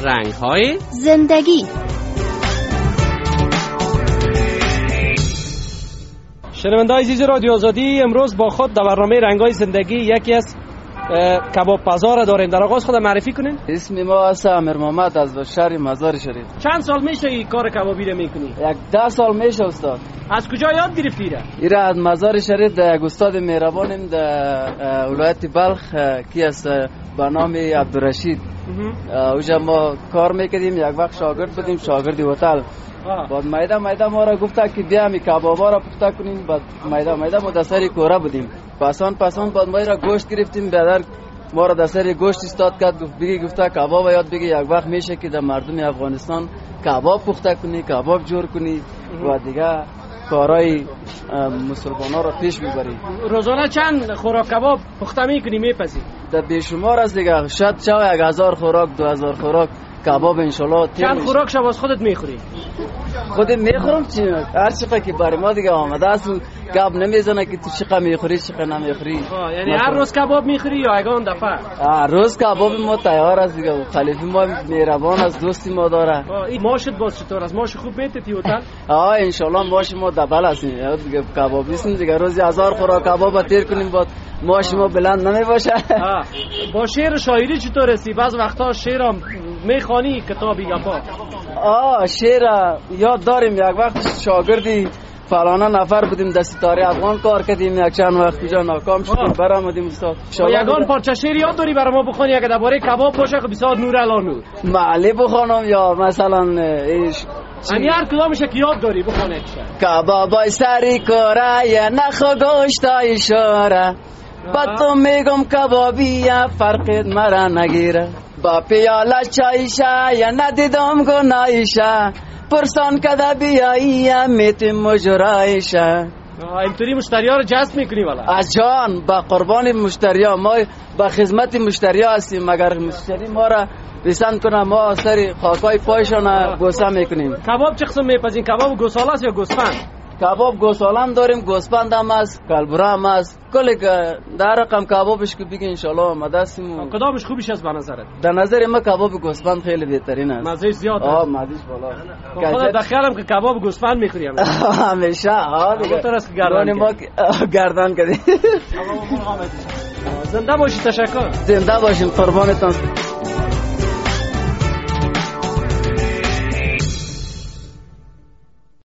رنگ‌های زندگی. شنونده‌های عزیز رادیو آزادی، امروز با خود در برنامه رنگ‌های زندگی یکی از کباب پزا را داریم. در آغاز خود معرفی کنین. اسم ما امیر محمد از شهر مزار شریف. چند سال میشه این کار کبابی را میکنی؟ 10 سال میشه استاد. از کجا یاد گرفتی را؟ ایرا از مزار شریف در استاد مهربانم در ولایت بلخ کی است به نام عبدالرشید. اونجا ما کار میکردیم، یک وقت شاگرد بودیم، شاگردی هتل. بعد میدا ما را گفت که بیا می کبابا را پخته کنیم. بعد میدا ما دسری کوره بودیم. پسان بعد ما را گوشت گرفتیم، برادر ما را دسری گوشت استاد کرد، گفت کباب یاد بگی، یک وقت میشه که در مردم افغانستان کباب پخته کنی، کباب جور کنی و دیگه کارهای مسلمانا را پیش میبری. روزانه چند خوراک کباب پخته میکنی میپزی؟ در بیشمار است دیگه، شاید 1000 خوراک 2000 خوراک کباب انشالله. چند خوراک شب از خودت میخوری؟ خودم میخورم چی؟ هر چقدر که برای ما دیگه آمده است کباب نمیزنه که تو چقدر میخوری چقدر نمیخوری. یعنی هر روز کباب میخوری یا یگان دفعه؟ هر روز کباب ما تیار است دیگه. خلیفه ما مهربان است، دوستی ما داره. این ماشت باز چطور است؟ ماش خوب میتتی هتل؟ انشالله ماش ما دبل است دیگه. کبابیستیم دیگه، روزی 1000 خوراک کباب تیر کنیم بعد ماش ما بلند نمیباشه. با شعر شاعری چطور هستی؟ بعض وقتا شعرام میخوانی کتابی گپا؟ شعر یاد داریم. یک وقت شاگردی فلانا نفر بودیم در ستاره افغان کار کردیم، یک چند وقت کجا ناکام شدیم برآمدیم استاد. یگان پارچه شعر یاد داری برای ما بخونی اگه درباره کباب باشه که بسیار نور الا نور؟ معلی بخونم یا مثلا یعنی هر کدامش که یاد داری بخونه. کبابای سری کوره یا نخو گوشتای اشاره، با تو میگم کبابی فرقت مرا نگیره، با پیاله چایشه یا ندیدم گناهیشه، پرسان کده بیایی میت مجرایشه. اینطوری مشتری ها رو جذب میکنی والا؟ از جان با قربان مشتری ها، ما با خدمت مشتری ها هستیم. مگر مشتری ما را پسند کنه ما سری خاکای پایشان گوسه میکنیم. کباب چه قسم میپزین؟ کباب گوساله است یا گوسفند؟ کباب گوساله هم داریم، گوسفند هم است، کلبره هم است. کلی در رقم کبابش که بگی انشالله آمده هستیم. کدامش خوبیش است به نظرت؟ در نظر ما کباب گوسفند خیلی بهترین است. مزهش زیاد است. مزهش بالا. خودت در خیالم که کباب گوسفند میخوری همیشه. دیگه تو راست گردن ما گردن کردی. زنده باشی. تشکر. زنده باشین، قربانتان.